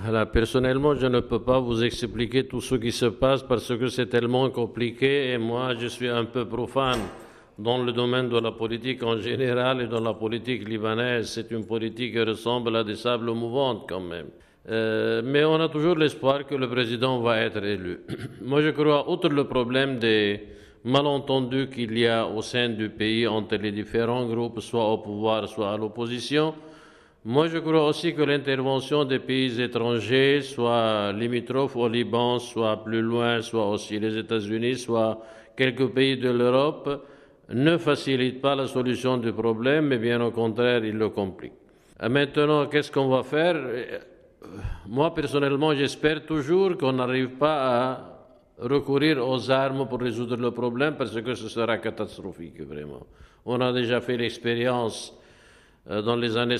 Alors, personnellement, je ne peux pas vous expliquer tout ce qui se passe parce que c'est tellement compliqué et moi, je suis un peu profane dans le domaine de la politique en général et dans la politique libanaise. C'est une politique qui ressemble à des sables mouvants quand même. Mais on a toujours l'espoir que le président va être élu. Moi, je crois, outre le problème des malentendus qu'il y a au sein du pays entre les différents groupes, soit au pouvoir, soit à l'opposition, moi, je crois aussi que l'intervention des pays étrangers, soit limitrophes au Liban, soit plus loin, soit aussi les États-Unis, soit quelques pays de l'Europe, ne facilite pas la solution du problème, mais bien au contraire, il le complique. Maintenant, qu'est-ce qu'on va faire? Moi, personnellement, j'espère toujours qu'on n'arrive pas à recourir aux armes pour résoudre le problème, parce que ce sera catastrophique, vraiment. On a déjà fait l'expérience dans les années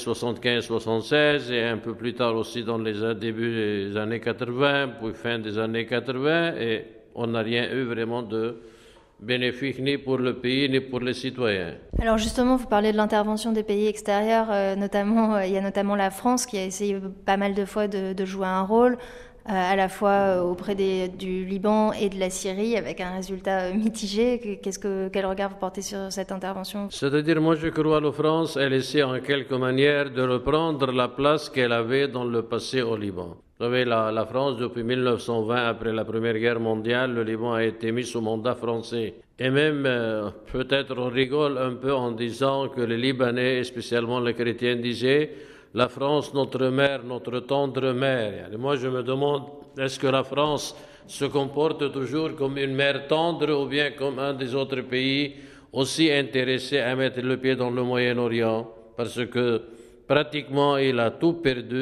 75-76 et un peu plus tard aussi dans les débuts des années 80, puis fin des années 80, et on n'a rien eu vraiment de bénéfique ni pour le pays ni pour les citoyens. Alors justement, vous parlez de l'intervention des pays extérieurs, notamment, il y a notamment la France qui a essayé pas mal de fois de jouer un rôle, à la fois auprès du Liban et de la Syrie, avec un résultat mitigé. Quel regard vous portez sur cette intervention? C'est-à-dire, moi je crois que la France, elle essaie en quelque manière de reprendre la place qu'elle avait dans le passé au Liban. Vous savez, la France, depuis 1920, après la Première Guerre mondiale, le Liban a été mis sous mandat français. Et même, peut-être on rigole un peu en disant que les Libanais, et spécialement les chrétiens, disaient « La France, notre mère, notre tendre mère ». Et moi, je me demande, est-ce que la France se comporte toujours comme une mère tendre ou bien comme un des autres pays aussi intéressés à mettre le pied dans le Moyen-Orient? Parce que pratiquement, elle a tout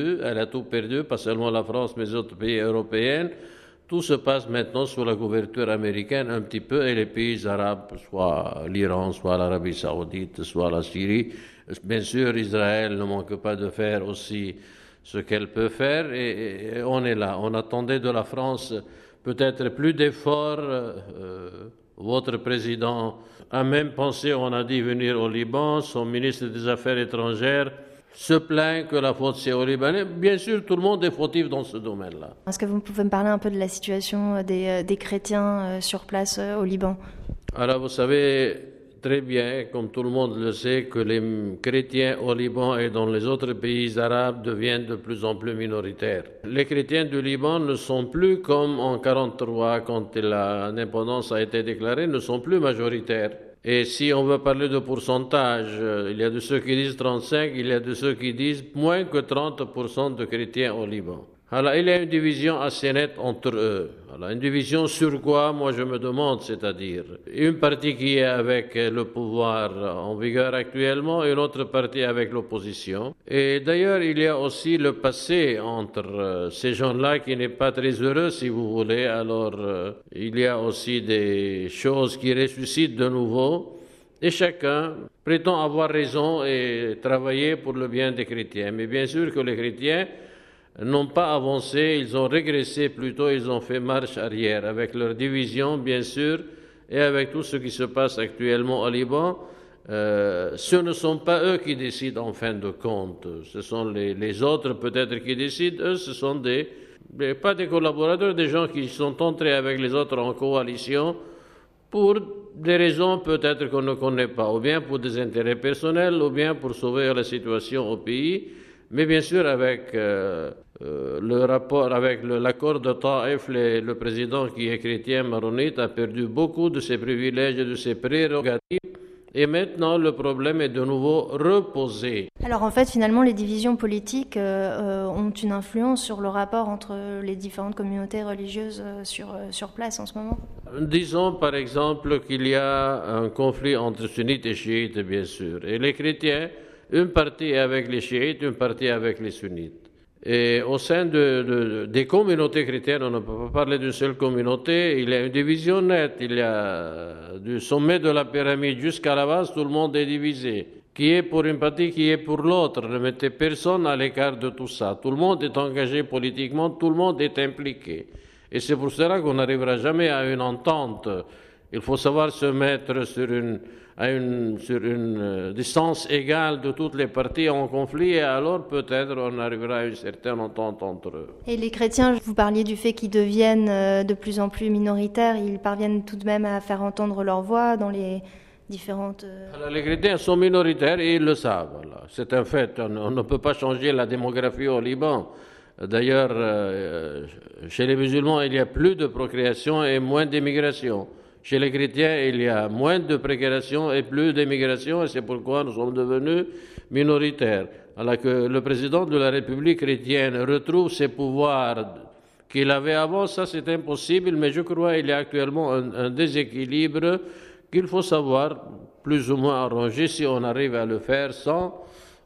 perdu, pas seulement la France, mais les autres pays européens. Tout se passe maintenant sous la couverture américaine un petit peu, et les pays arabes, soit l'Iran, soit l'Arabie saoudite, soit la Syrie. Bien sûr, Israël ne manque pas de faire aussi ce qu'elle peut faire, et on est là. On attendait de la France peut-être plus d'efforts. Votre président a même pensé, on a dit, venir au Liban. Son ministre des Affaires étrangères se plaint que la faute c'est aux Libanais. Bien sûr, tout le monde est fautif dans ce domaine-là. Est-ce que vous pouvez me parler un peu de la situation des chrétiens sur place au Liban? Alors, vous savez très bien, comme tout le monde le sait, que les chrétiens au Liban et dans les autres pays arabes deviennent de plus en plus minoritaires. Les chrétiens du Liban ne sont plus comme en 1943, quand l'indépendance a été déclarée, ne sont plus majoritaires. Et si on veut parler de pourcentage, il y a de ceux qui disent 35, il y a de ceux qui disent moins que 30% de chrétiens au Liban. Alors, il y a une division assez nette entre eux. Alors, une division sur quoi, moi je me demande, c'est-à-dire une partie qui est avec le pouvoir en vigueur actuellement et une autre partie avec l'opposition. Et d'ailleurs, il y a aussi le passé entre ces gens-là qui n'est pas très heureux, si vous voulez. Alors, il y a aussi des choses qui ressuscitent de nouveau. Et chacun prétend avoir raison et travailler pour le bien des chrétiens. Mais bien sûr que les chrétiens n'ont pas avancé, ils ont régressé plutôt, ils ont fait marche arrière avec leur division, bien sûr, et avec tout ce qui se passe actuellement au Liban. Ce ne sont pas eux qui décident en fin de compte, ce sont les autres peut-être qui décident. Eux, ce sont pas des collaborateurs, des gens qui sont entrés avec les autres en coalition pour des raisons peut-être qu'on ne connaît pas, ou bien pour des intérêts personnels, ou bien pour sauver la situation au pays. Mais bien sûr, avec le rapport, avec l'accord de Taïf, le président qui est chrétien maronite a perdu beaucoup de ses privilèges et de ses prérogatives. Et maintenant, le problème est de nouveau reposé. Alors en fait, finalement, les divisions politiques ont une influence sur le rapport entre les différentes communautés religieuses sur place en ce moment? Disons par exemple qu'il y a un conflit entre sunnites et chiites, bien sûr. Et les chrétiens, une partie est avec les chiites, une partie avec les sunnites. Et au sein des communautés chrétiennes, on ne peut pas parler d'une seule communauté, il y a une division nette, il y a du sommet de la pyramide jusqu'à la base, tout le monde est divisé. Qui est pour une partie, qui est pour l'autre. Ne mettez personne à l'écart de tout ça. Tout le monde est engagé politiquement, tout le monde est impliqué. Et c'est pour cela qu'on n'arrivera jamais à une entente. Il faut savoir se mettre sur une distance égale de toutes les parties en conflit et alors peut-être on arrivera à une certaine entente entre eux. Et les chrétiens, vous parliez du fait qu'ils deviennent de plus en plus minoritaires, ils parviennent tout de même à faire entendre leur voix dans les différentes... Alors, les chrétiens sont minoritaires et ils le savent. Voilà. C'est un fait, on ne peut pas changer la démographie au Liban. D'ailleurs, chez les musulmans, il y a plus de procréation et moins d'immigration. Chez les chrétiens, il y a moins de procréation et plus d'immigration, et c'est pourquoi nous sommes devenus minoritaires. Alors que le président de la République chrétienne retrouve ses pouvoirs qu'il avait avant, ça c'est impossible, mais je crois qu'il y a actuellement un déséquilibre qu'il faut savoir plus ou moins arranger si on arrive à le faire sans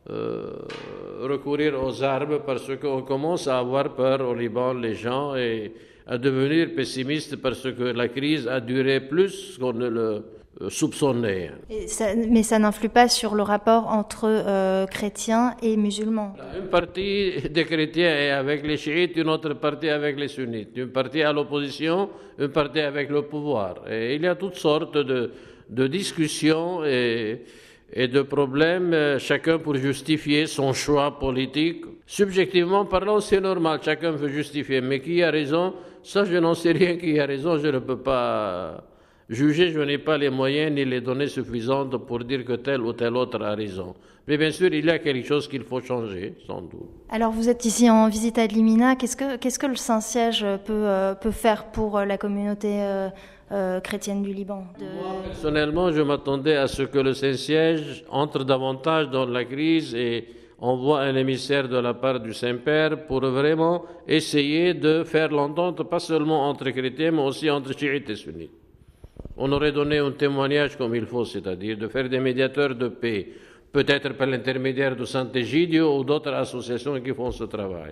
recourir aux armes, parce qu'on commence à avoir peur au Liban, les gens, et à devenir pessimistes parce que la crise a duré plus qu'on ne le soupçonnait. Mais ça n'influe pas sur le rapport entre chrétiens et musulmans. Une partie des chrétiens est avec les chiites, une autre partie avec les sunnites, une partie à l'opposition, une partie avec le pouvoir. Et il y a toutes sortes de discussions et de problèmes, chacun pour justifier son choix politique. Subjectivement parlant, c'est normal, chacun veut justifier. Mais qui a raison? Ça, je n'en sais rien qui a raison, je ne peux pas juger, je n'ai pas les moyens ni les données suffisantes pour dire que tel ou tel autre a raison. Mais bien sûr, il y a quelque chose qu'il faut changer, sans doute. Alors, vous êtes ici en visite à Limina. Qu'est-ce que le Saint-Siège peut faire pour la communauté chrétienne du Liban? Moi, personnellement, je m'attendais à ce que le Saint-Siège entre davantage dans la crise et envoie un émissaire de la part du Saint-Père pour vraiment essayer de faire l'entente, pas seulement entre chrétiens, mais aussi entre chiites et sunnites. On aurait donné un témoignage comme il faut, c'est-à-dire de faire des médiateurs de paix, peut-être par l'intermédiaire de Sant'Egidio ou d'autres associations qui font ce travail.